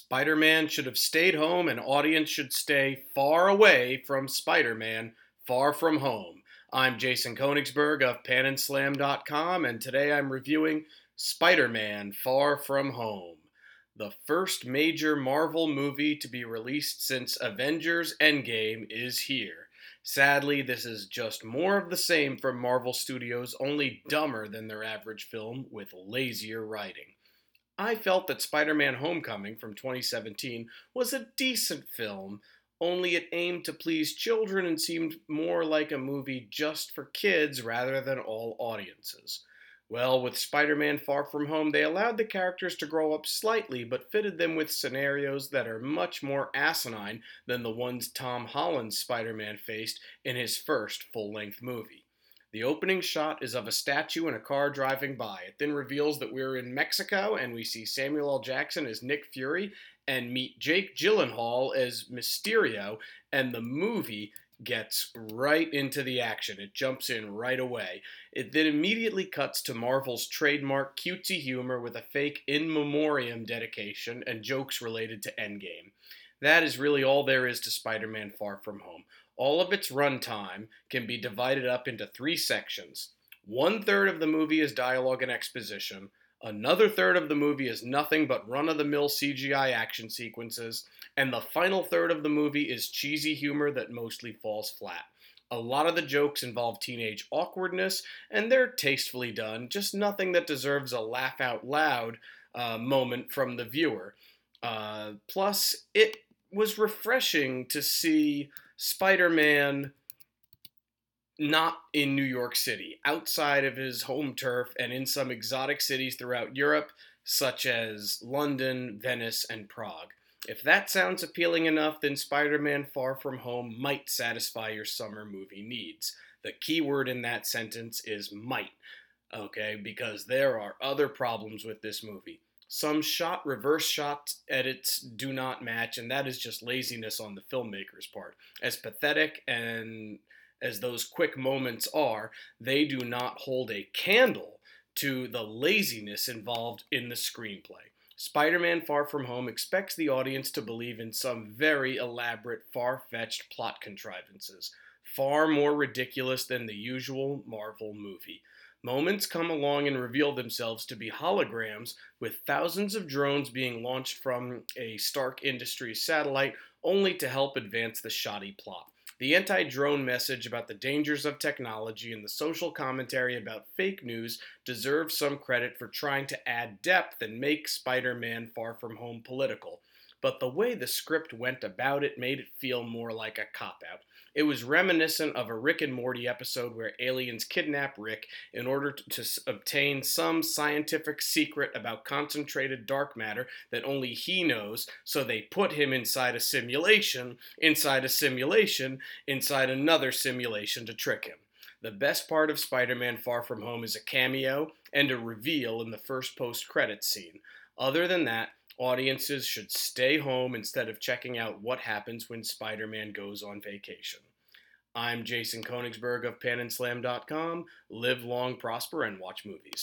Spider-Man should have stayed home and audience should stay far away from Spider-Man, far from home. I'm Jason Konigsberg of PanandSlam.com, and today I'm reviewing Spider-Man Far From Home, the first major Marvel movie to be released since Avengers Endgame is here. Sadly, this is just more of the same from Marvel Studios, only dumber than their average film with lazier writing. I felt that Spider Man Homecoming from 2017 was a decent film, only it aimed to please children and seemed more like a movie just for kids rather than all audiences. Well, with Spider Man Far From Home, they allowed the characters to grow up slightly but fitted them with scenarios that are much more asinine than the ones Tom Holland's Spider Man faced in his first full length movie. The opening shot is of a statue and a car driving by. It then reveals that we're in Mexico and we see Samuel L. Jackson as Nick Fury and meet Jake Gyllenhaal as Mysterio, and the movie gets right into the action. It jumps in right away. It then immediately cuts to Marvel's trademark cutesy humor with a fake in memoriam dedication and jokes related to Endgame. That is really all there is to Spider Man Far From Home. All of its runtime can be divided up into three sections. One third of the movie is dialogue and exposition. Another third of the movie is nothing but run of the mill CGI action sequences. And the final third of the movie is cheesy humor that mostly falls flat. A lot of the jokes involve teenage awkwardness, and they're tastefully done, just nothing that deserves a laugh out loud moment from the viewer. Plus, it was refreshing to see Spider Man not in New York City, outside of his home turf and in some exotic cities throughout Europe, such as London, Venice, and Prague. If that sounds appealing enough, then Spider Man Far From Home might satisfy your summer movie needs. The key word in that sentence is might, okay, because there are other problems with this movie. Some reverse shot edits do not match, and that is just laziness on the filmmaker's part. As pathetic and as those quick moments are, they do not hold a candle to the laziness involved in the screenplay. Spider Man Far From Home expects the audience to believe in some very elaborate, far fetched plot contrivances, far more ridiculous than the usual Marvel movie. Moments come along and reveal themselves to be holograms, with thousands of drones being launched from a Stark Industries satellite, only to help advance the shoddy plot. The anti drone message about the dangers of technology and the social commentary about fake news deserve some credit for trying to add depth and make Spider Man Far From Home political. But the way the script went about it made it feel more like a cop out. It was reminiscent of a Rick and Morty episode where aliens kidnap Rick in order to obtain some scientific secret about concentrated dark matter that only he knows, so they put him inside a simulation, inside a simulation, inside another simulation to trick him. The best part of Spider Man Far From Home is a cameo and a reveal in the first post credits scene. Other than that, audiences should stay home instead of checking out what happens when Spider Man goes on vacation. I'm Jason Konigsberg of PanandSlam.com. Live long, prosper, and watch movies.